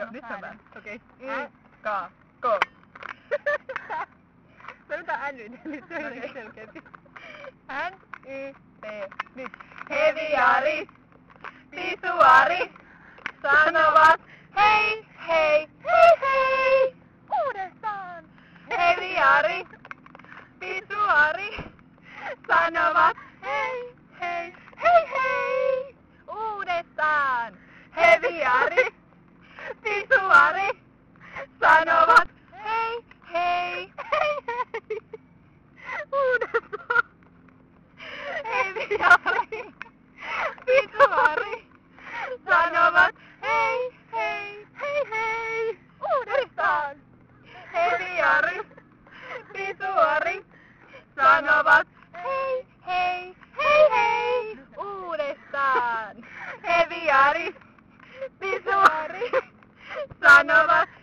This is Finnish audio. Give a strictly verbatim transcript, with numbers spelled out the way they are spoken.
Go, this time back. Okei. Ä. Ka. Ko. Sanotaan äly, nyt se on selkeästi. N, Y, T, nyt. Heviari, pisuari, sanovat hei, hei, hei, hei. Uudestaan! Heviari, pisuari, sanovat hei, hei, hei, hei. Uudestaan. Heviari, pisuari, sanovat hei, hei, hei, hei. Uudestaan! Heviari, pisuari, sanovat hei, hei, hei, hei. Uudestaan. Heviari, pisuari, sanovat hei, hei, hei, hei. Uudestaan. Heviari, pisuari, sanovat